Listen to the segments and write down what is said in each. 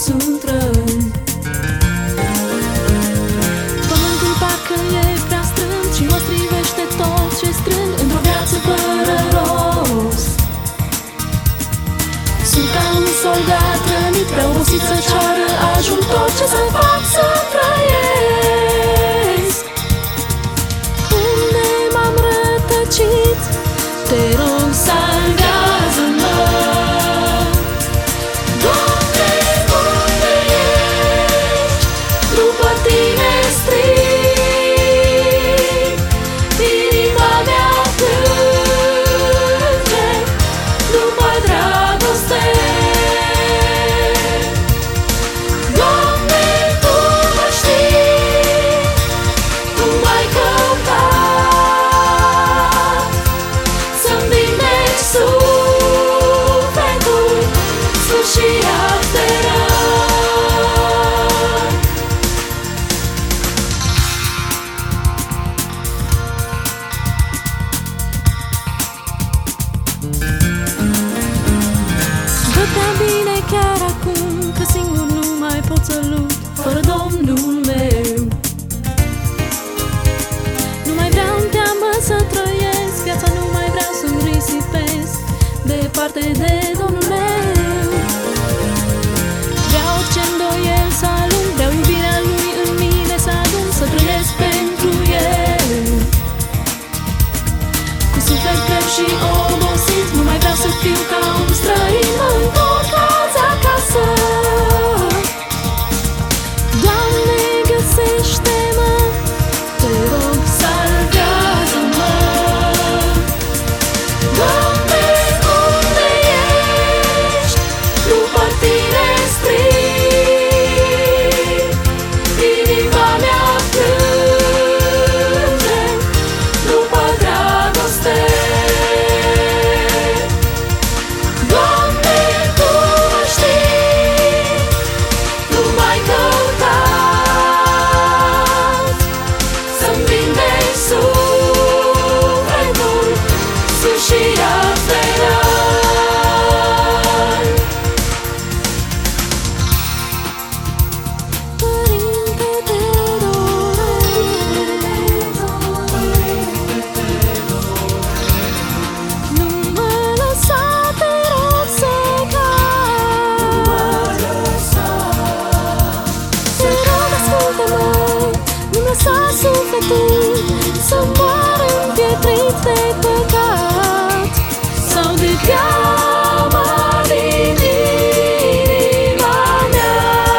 sunt răi. Pământul parcă e prea strâmt și mă strivește tot ce strâng într-o viață fără rost. Sunt ca un soldat rănit, prea obosit să ceară ajutor. Ce să fac să trăiesc? Unde m-am rătăcit? Te rog, salvează-mă! Doamne, unde ești? După Tine strig, inima mea plânge după dragoste. Doamne, Tu mă știi, Tu m-ai căutat să-mi vindeci sufletul, sfârșit de răi. Văd prea bine chiar acum că singur nu mai pot să lupt fără Domnul meu. Nu mai vreau în teamă să trăiesc, viața nu mai vreau să-mi risipesc departe de Domnul meu. Vreau orice îndoiel să alung, vreau iubirea Lui în mine să adun, să trăiesc pentru El. Cu suflet greu și obosit, nu mai vreau să fiu ca un străin, mă întorc azi acasă. Doamne, găsește-mă, Te rog, salvează-mă. Doamne, unde ești? După Tine strig, inima mea plânge după dragoste. Doamne, Tu mă știi, Tu m-ai căutat să-mi vindeci sufletul, sfârșit de răi. Părinte, Te doresc, nu mă lăsa, Te rog, să cad. Te rog, ascultă-mă, nu lăsa sufletul să moară împietrit de păcat sau de teama din inima mea.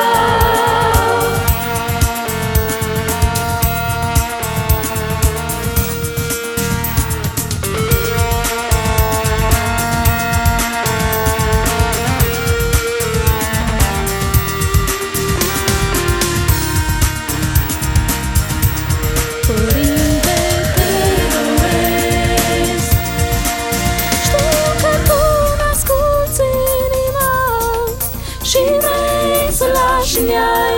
Părinte, Te doresc, știu că Tu n-asculți inima și vrei să lași în ea